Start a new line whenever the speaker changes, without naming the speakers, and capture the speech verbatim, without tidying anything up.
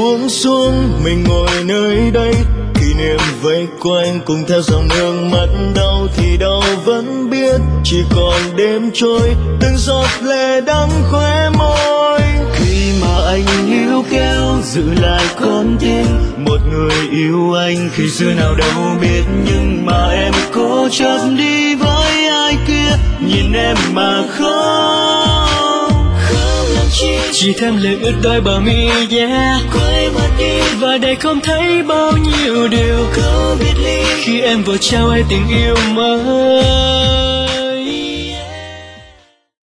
buông xuống, mình ngồi nơi đây, kỷ niệm vây quanh cùng theo dòng nước mắt đau thì đau vẫn biết, chỉ còn đêm trôi từng giọt lệ đắng khóe môi. Khi mà anh níu kéo giữ lại con tim một người yêu anh khi xưa nào đâu biết, nhưng mà em cố chấp đi với ai kia, nhìn em mà khóc. Không làm chi
chỉ thêm lời ước đôi bờ mi, yeah.
quay mặt đi
Và đây không thấy bao nhiêu điều
câu biệt ly
khi em vừa trao ai tình yêu mới.